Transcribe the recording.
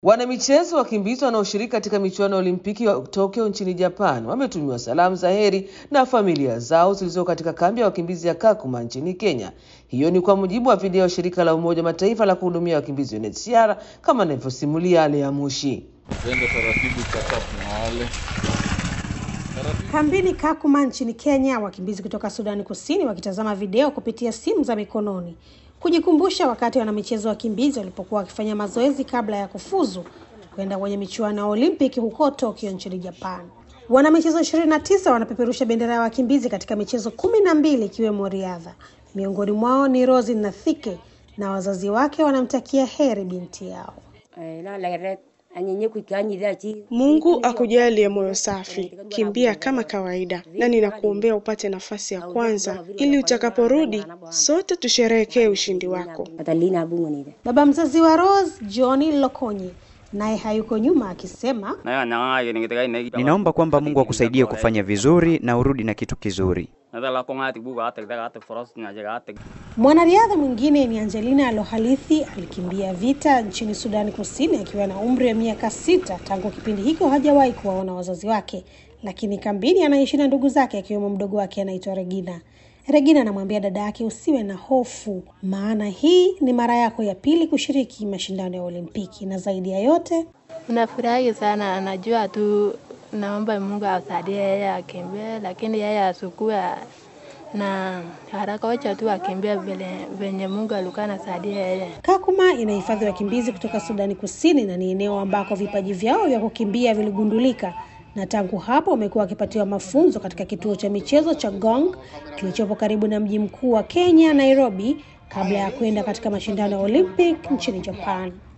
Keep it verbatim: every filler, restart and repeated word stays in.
Wanamichezo wakimbizi wanaoshiriki katika michuano ya Olimpiki wa Tokyo nchini Japan wametumiwa salamu za heri na familia zao zilizo katika kambi ya wakimbizi ya Kakuma nchini Kenya. Hiyo ni kwa mujibu wa video ya shirika la Umoja Mataifa la kuhudumia wakimbizi U N H C R, kama anavyosimulia Alea Mushi. Kambini Kakuma nchini Kenya, wakimbizi kutoka Sudani Kusini wakitazama video kupitia simu za mikononi kujikumbusha wakati wanamichezo wakimbizi walipokuwa wakifanya mazoezi kabla ya kufuzu kwenda kwenye michuano ya Olimpiki huko Tokyo nchini Japan. Wanamichezo ishirini na tisa wanapeperusha bendera ya wakimbizi katika michezo kumi na mbili ikiwemo riadha. Miongoni mwao ni Rosie Nathike, na wazazi wake wanamtakia heri binti yao. Mungu akujalie moyo safi, kimbia kama kawaida, na ninakuombea upate nafasi ya kwanza ili utakaporudi sote tusherehekee ushindi wako. Baba mzazi wa Rose, Johnny Lokonyi, naye hayuko nyuma akisema, ninaomba kwamba Mungu akusaidie kufanya vizuri na urudi na kitu kizuri. Mwanariadha mwingine ni Angelina Alohalithi, alikimbia vita nchini Sudani Kusini akiwa na umri wa miaka sita. Tangu kipindi hicho hajawahi kuwaona wazazi wake, lakini kambini anaishi na ndugu zake akiwemo mdogo wake anaitwa Regina. Regina anamwambia dada yake, usiwe na hofu, maana hii ni mara yako ya pili kushiriki mashindano ya Olimpiki, na zaidi ya yote unafurahi sana. Anajua tu naomba Mungu asaidie yeye akimbie, lakini yeye asukue na haraka, wacha tu akimbie vile venye Mungu alikuwa anasaidia yeye. Kakuma inahifadhi wakimbizi kutoka Sudani Kusini na ni eneo ambako vipaji vyao vya kukimbia viligundulika, na tangu hapo wamekuwa wakipatiwa mafunzo katika kituo cha michezo cha Gong kilichopo karibu na mji mkuu wa Kenya, Nairobi, kabla ya kwenda katika mashindano ya Olympic nchini Japan.